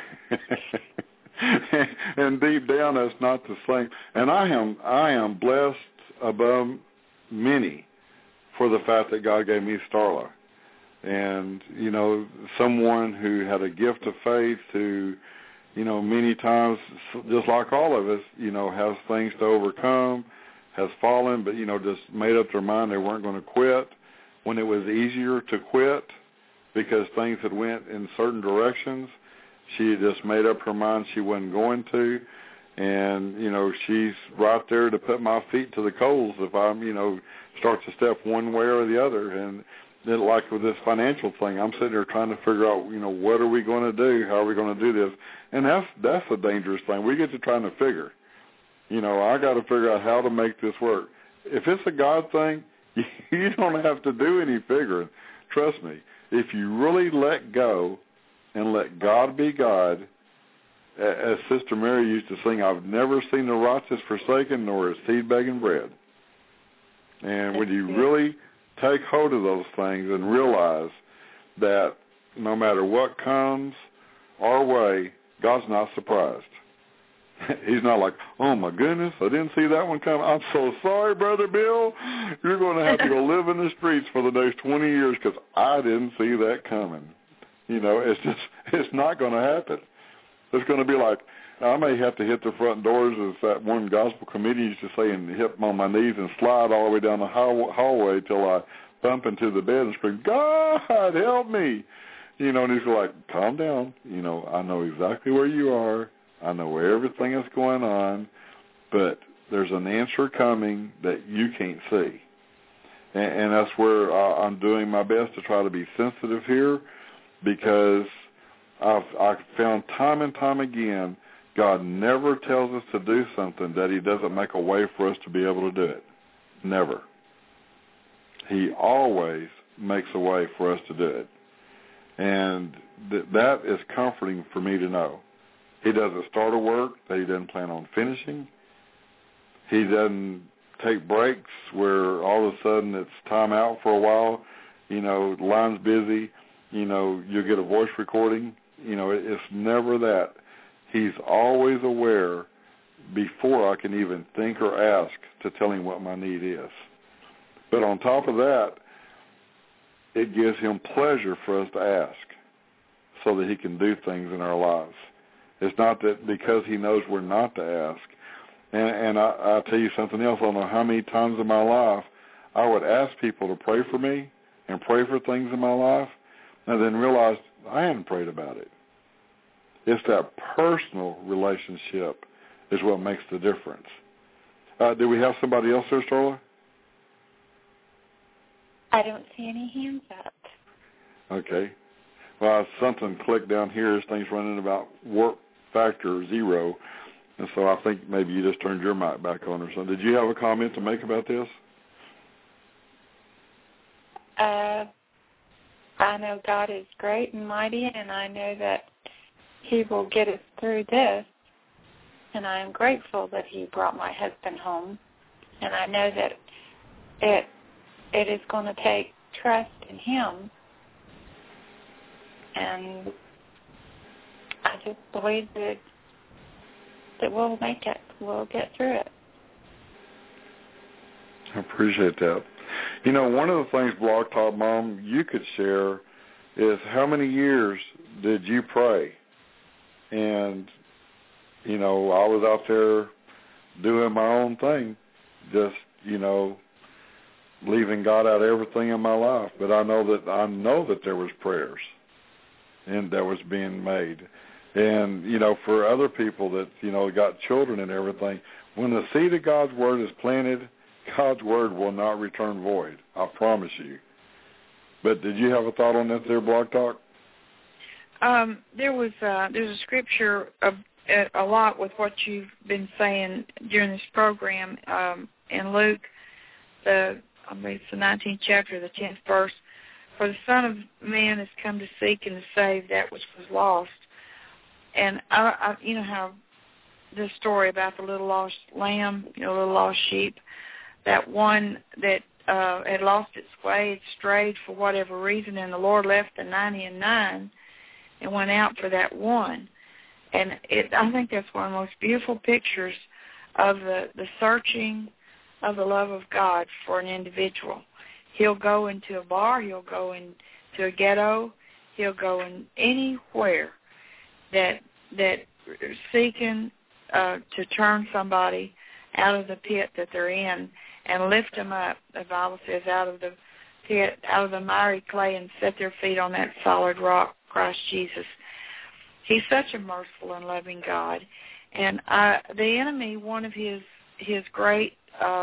C: And deep down, that's not the same. And I am blessed above many for the fact that God gave me Starla. And, someone who had a gift of faith who, many times, just like all of us, has things to overcome, has fallen, but, just made up their mind they weren't going to quit. When it was easier to quit because things had went in certain directions, she just made up her mind she wasn't going to. And, she's right there to put my feet to the coals if I'm, start to step one way or the other. And then, like with this financial thing, I'm sitting there trying to figure out, what are we going to do? How are we going to do this? And that's a dangerous thing. We get to trying to figure. I got to figure out how to make this work. If it's a God thing, you don't have to do any figuring. Trust me. If you really let go and let God be God, as Sister Mary used to sing, I've never seen the righteous forsaken nor his seed begging bread. And when you really take hold of those things and realize that no matter what comes our way, God's not surprised. He's not like, oh, my goodness, I didn't see that one coming. I'm so sorry, Brother Bill. You're going to have to go live in the streets for the next 20 years because I didn't see that coming. It's not going to happen. It's going to be like, I may have to hit the front doors, as that one gospel committee used to say, and hit on my knees and slide all the way down the hallway till I bump into the bed and scream, God, help me. And he's like, calm down. I know exactly where you are. I know where everything is going on, but there's an answer coming that you can't see. And that's where I'm doing my best to try to be sensitive here, because I've found time and time again, God never tells us to do something that he doesn't make a way for us to be able to do it. Never. He always makes a way for us to do it. And that is comforting for me to know. He doesn't start a work that he doesn't plan on finishing. He doesn't take breaks where all of a sudden it's time out for a while. You know, the line's busy. You know, you'll get a voice recording. You know, it's never that. He's always aware before I can even think or ask to tell him what my need is. But on top of that, it gives him pleasure for us to ask so that he can do things in our lives. It's not that because he knows we're not to ask. And I'll tell you something else. I don't know how many times in my life I would ask people to pray for me and pray for things in my life and then realize I hadn't prayed about it. It's that personal relationship is what makes the difference. Do we have somebody else there, Starla?
B: I don't see any hands up.
C: Okay. Well, something clicked down here. This thing's running about warp factor 0, and so I think maybe you just turned your mic back on or something. Did you have a comment to make about this?
B: I know God is great and mighty, and I know that He will get us through this, and I am grateful that He brought my husband home, and I know that it is going to take trust in Him, and I just believe that we'll make it. We'll get through it.
C: I appreciate that. You know, one of the things, Blog Talk Mom, you could share is how many years did you pray? And, you know, I was out there doing my own thing, just, you know, leaving God out of everything in my life. But I know that there was prayers and that was being made. And, you know, for other people that, you know, got children and everything, when the seed of God's Word is planted, God's Word will not return void. I promise you. But did you have a thought on that there, Blog Talk?
D: There's a scripture a lot with what you've been saying during this program in Luke, I believe it's the 19th chapter, the 10th verse. For the Son of Man has come to seek and to save that which was lost. And I you know how the story about the little lost lamb, you know, little lost sheep, that one that had lost its way, it strayed for whatever reason, and the Lord left the 99 and went out for that one. And I think that's one of the most beautiful pictures of the searching of the love of God for an individual. He'll go into a bar, he'll go into a ghetto, he'll go in anywhere that seeking to turn somebody out of the pit that they're in and lift them up, the Bible says, out of the pit, out of the miry clay, and set their feet on that solid rock, Christ Jesus. He's such a merciful and loving God. And the enemy, one of his great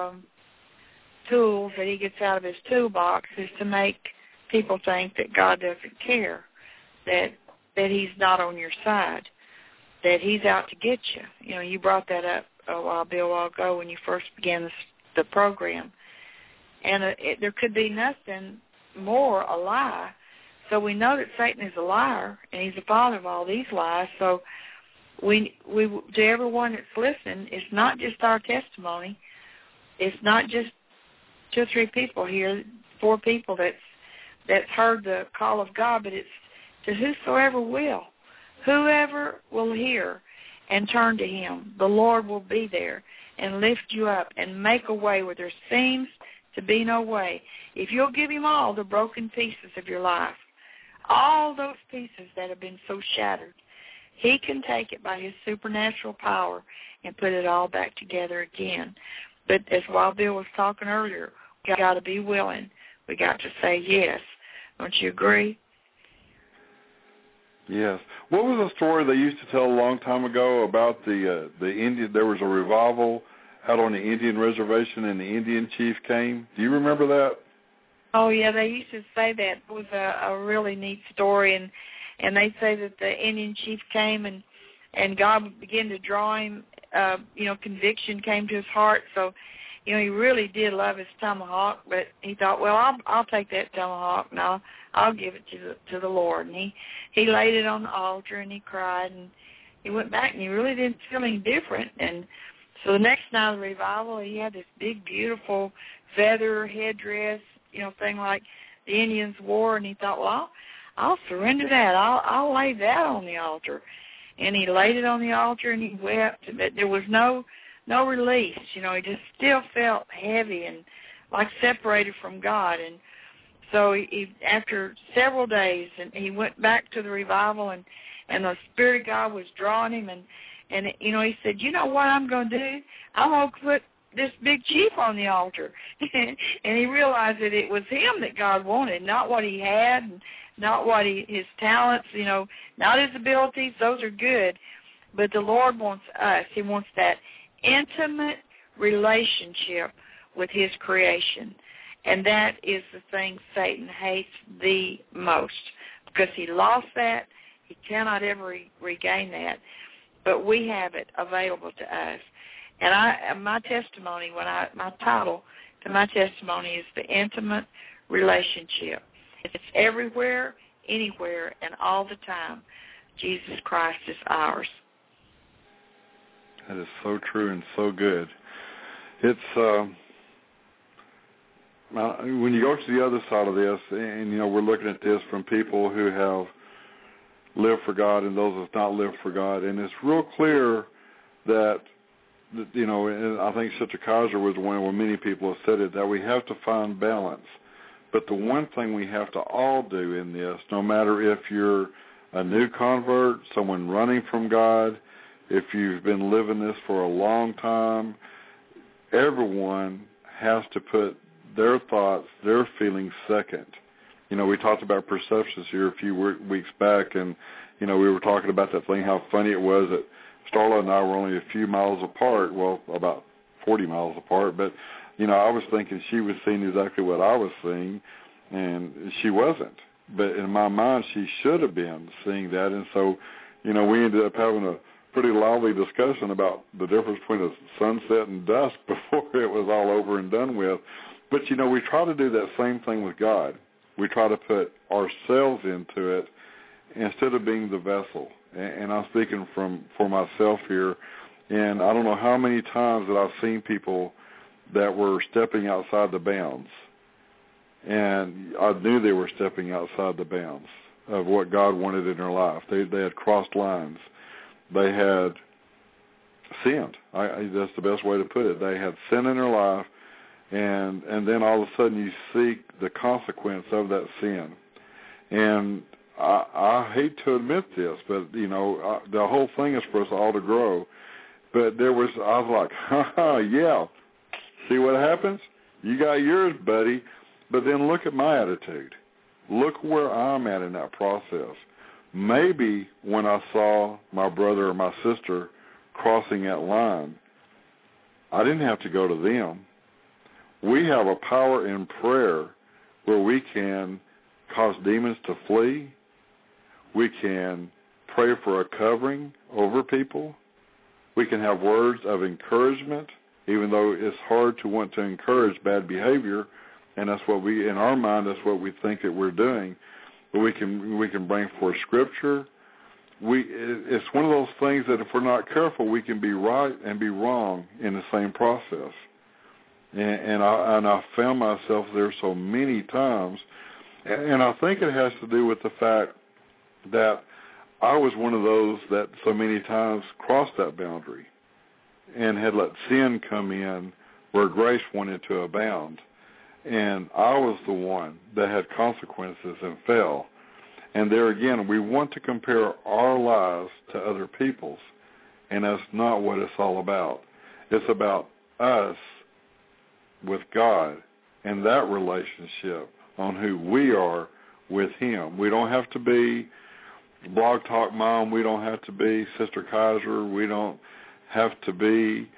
D: tools that he gets out of his toolbox is to make people think that God doesn't care, that he's not on your side, that he's out to get you. You know, you brought that up a while ago when you first began the program. And there could be nothing more a lie. So we know that Satan is a liar, and he's the father of all these lies. So we to everyone that's listening, it's not just our testimony. It's not just 2 or 3 people here, 4 people that's heard the call of God, but it's to whosoever will. Whoever will hear and turn to him, the Lord will be there and lift you up and make a way where there seems to be no way. If you'll give him all the broken pieces of your life, all those pieces that have been so shattered, he can take it by his supernatural power and put it all back together again. But as Wild Bill was talking earlier, we got to be willing. We got to say yes. Don't you agree?
C: Yes. What was a story they used to tell a long time ago about the Indian? There was a revival out on the Indian reservation, and the Indian chief came. Do you remember that?
D: Oh yeah, they used to say that. It was a really neat story, and they say that the Indian chief came and God began to draw him. Conviction came to his heart. So, he really did love his tomahawk, but he thought, well, I'll take that tomahawk and I'll give it to the Lord. And he laid it on the altar and he cried, and he went back and he really didn't feel any different. And so the next night of the revival, he had this big, beautiful feather headdress, thing like the Indians wore, and he thought, well, I'll surrender that. I'll lay that on the altar. And he laid it on the altar, and he wept, but there was no release. He just still felt heavy and like separated from God. And so he after several days, and he went back to the revival, and the Spirit of God was drawing him, and he said, you know what I'm going to do? I'm going to put this big chief on the altar. And he realized that it was him that God wanted, not what he had, and not what his talents, not his abilities. Those are good. But the Lord wants us. He wants that intimate relationship with his creation. And that is the thing Satan hates the most, because he lost that. He cannot ever regain that. But we have it available to us. And my testimony, my title to my testimony is The Intimate Relationship. It's everywhere, anywhere, and all the time. Jesus Christ is ours.
C: That is so true and so good. It's when you go to the other side of this, and we're looking at this from people who have lived for God and those who have not lived for God, and it's real clear that and I think Sister Kaiser was one where many people have said it, that we have to find balance. But the one thing we have to all do in this, no matter if you're a new convert, someone running from God, if you've been living this for a long time, everyone has to put their thoughts, their feelings second. We talked about perceptions here a few weeks back, and, we were talking about that thing, how funny it was that Starla and I were only a few miles apart, well, about 40 miles apart, but, I was thinking she was seeing exactly what I was seeing, and she wasn't. But in my mind, she should have been seeing that, and so, we ended up having a pretty lively discussion about the difference between a sunset and dusk before it was all over and done with. But, we try to do that same thing with God. We try to put ourselves into it instead of being the vessel. And I'm speaking for myself here, and I don't know how many times that I've seen people that were stepping outside the bounds, and I knew they were stepping outside the bounds of what God wanted in their life. They had crossed lines. They had sinned. That's the best way to put it. They had sin in their life, and then all of a sudden you seek the consequence of that sin. And I hate to admit this, but, the whole thing is for us all to grow. But I was like, yeah, see what happens? You got yours, buddy. But then look at my attitude. Look where I'm at in that process. Maybe when I saw my brother or my sister crossing that line, I didn't have to go to them. We have a power in prayer where we can cause demons to flee. We can pray for a covering over people. We can have words of encouragement, even though it's hard to want to encourage bad behavior, and that's what in our mind, that's what we think that we're doing. But we can bring forth Scripture. It's one of those things that if we're not careful, we can be right and be wrong in the same process. And I found myself there so many times, and I think it has to do with the fact that I was one of those that so many times crossed that boundary and had let sin come in where grace wanted to abound. And I was the one that had consequences and fell. And there again, we want to compare our lives to other people's, and that's not what it's all about. It's about us with God and that relationship on who we are with Him. We don't have to be Blog Talk Mom. We don't have to be Sister Kaiser. We don't have to be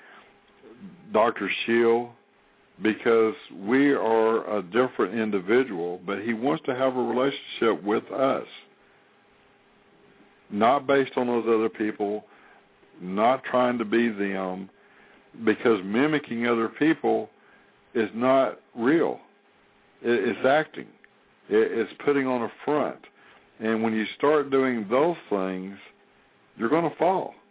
C: Dr. Shield, because we are a different individual, but He wants to have a relationship with us, not based on those other people, not trying to be them, because mimicking other people is not real. It's acting. It's putting on a front. And when you start doing those things, you're going to fall.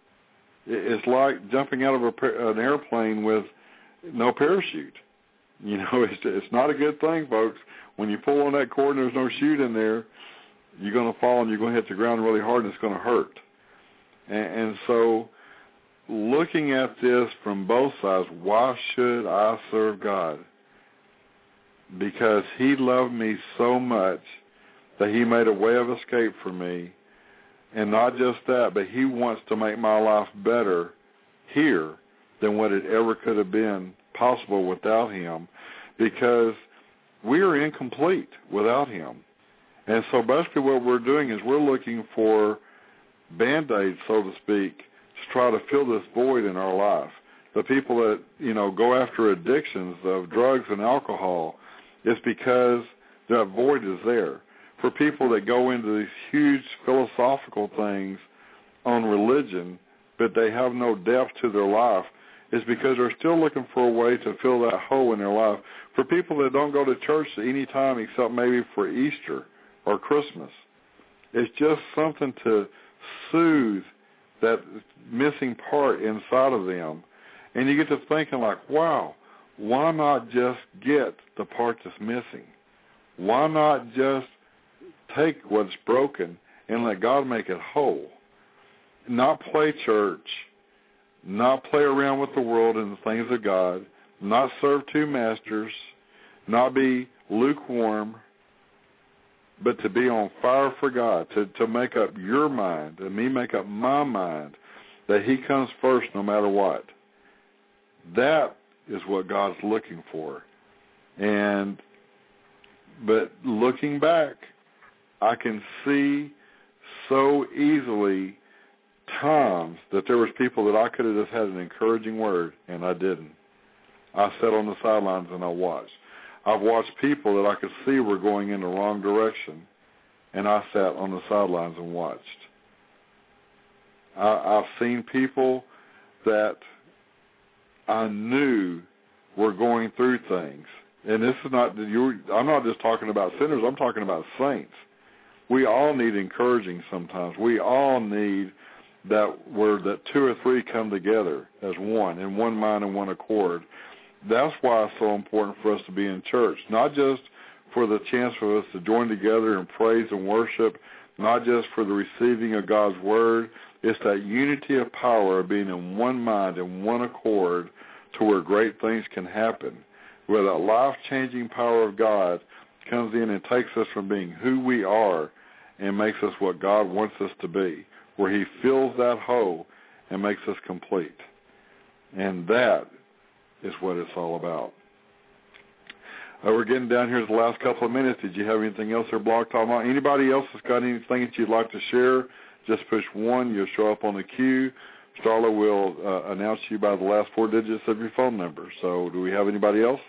C: It's like jumping out of an airplane with no parachute. You know, it's not a good thing, folks. When you pull on that cord and there's no chute in there, you're going to fall and you're going to hit the ground really hard and it's going to hurt. And so looking at this from both sides, why should I serve God? Because he loved me so much that he made a way of escape for me. And not just that, but he wants to make my life better here than what it ever could have been possible without him, because we are incomplete without him. And so basically what we're doing is we're looking for Band-Aids, so to speak, to try to fill this void in our life. The people that, you know, go after addictions of drugs and alcohol, it's because that void is there. For people that go into these huge philosophical things on religion, but they have no depth to their life, is because they're still looking for a way to fill that hole in their life. For people that don't go to church at any time except maybe for Easter or Christmas, it's just something to soothe that missing part inside of them. And you get to thinking like, wow, why not just get the part that's missing? Why not just take what's broken and let God make it whole? Not play church, not play around with the world and the things of God, not serve two masters, not be lukewarm, but to be on fire for God, to make up your mind and me make up my mind that he comes first no matter what. That is what God's looking for. But looking back, I can see so easily times that there was people that I could have just had an encouraging word, and I didn't. I sat on the sidelines and I watched. I've watched people that I could see were going in the wrong direction, and I sat on the sidelines and watched. I've seen people that I knew were going through things. And this is not, I'm not just talking about sinners, I'm talking about saints. We all need encouraging sometimes. We all need that word that two or three come together as one, in one mind and one accord. That's why it's so important for us to be in church, not just for the chance for us to join together and praise and worship, not just for the receiving of God's word. It's that unity of power of being in one mind and one accord to where great things can happen, where that life-changing power of God comes in and takes us from being who we are and makes us what God wants us to be, where he fills that hole and makes us complete. And that is what it's all about. We're getting down here to the last couple of minutes. Did you have anything else or Blog Talk? Anybody else that's got anything that you'd like to share, just push 1. You'll show up on the queue. Starla will announce you by the last 4 digits of your phone number. So do we have anybody else?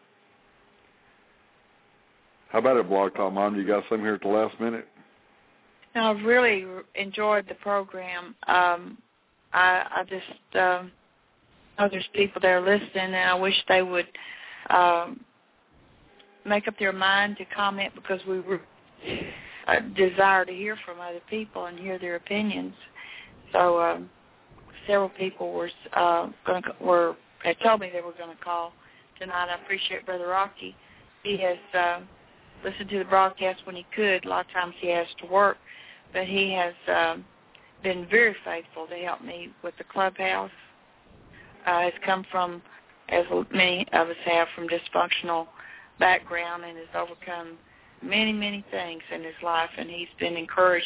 C: How about it, Blog Talk Mom? You got something here at the last minute?
D: No, I've really enjoyed the program. I just know there's people that are listening, and I wish they would make up their mind to comment, because we desire to hear from other people and hear their opinions. So several people had told me they were going to call tonight. I appreciate Brother Rocky. He has listened to the broadcast when he could. A lot of times he has to work, but he has been very faithful to help me with the clubhouse. Has come from, as many of us have, from dysfunctional background, and has overcome many, many things in his life, and he's been encouraged.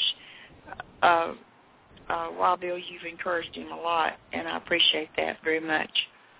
D: Wild Bill, you've encouraged him a lot, and I appreciate that very much.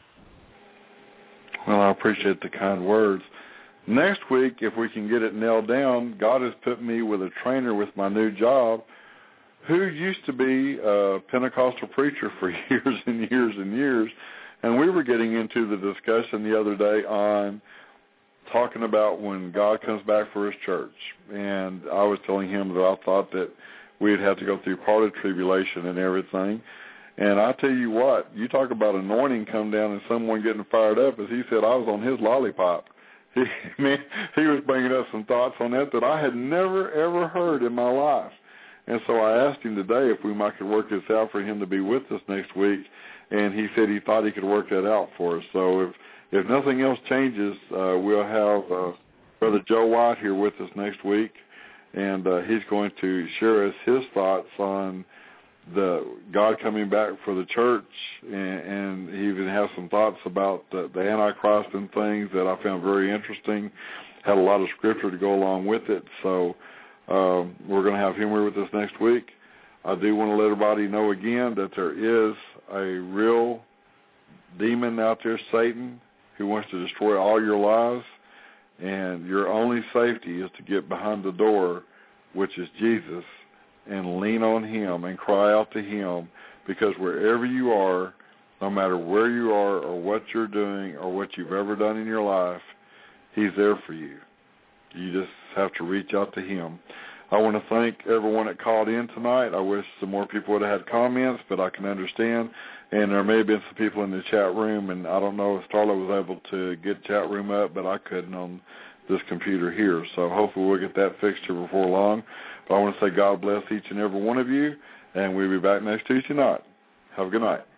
C: Well, I appreciate the kind words. Next week, if we can get it nailed down, God has put me with a trainer with my new job who used to be a Pentecostal preacher for years and years and years, and we were getting into the discussion the other day on talking about when God comes back for his church, and I was telling him that I thought that we'd have to go through part of tribulation and everything. And I tell you what, you talk about anointing come down and someone getting fired up, as he said, I was on his lollipop. He was bringing up some thoughts on that I had never, ever heard in my life. And so I asked him today if we might could work this out for him to be with us next week, and he said he thought he could work that out for us. So if nothing else changes, we'll have Brother Joe White here with us next week, and he's going to share us his thoughts on the God coming back for the church, and he even has some thoughts about the Antichrist and things that I found very interesting. Had a lot of scripture to go along with it, so we're going to have him here with us next week. I do want to let everybody know again that there is a real demon out there, Satan, who wants to destroy all your lives, and your only safety is to get behind the door, which is Jesus, and lean on him and cry out to him, because wherever you are, no matter where you are or what you're doing or what you've ever done in your life, he's there for you. You just have to reach out to him. I want to thank everyone that called in tonight. I wish some more people would have had comments, but I can understand. And there may have been some people in the chat room, and I don't know if Starla was able to get the chat room up, but I couldn't on this computer here. So hopefully we'll get that fixed here before long. But I want to say God bless each and every one of you, and we'll be back next Tuesday night. Have a good night.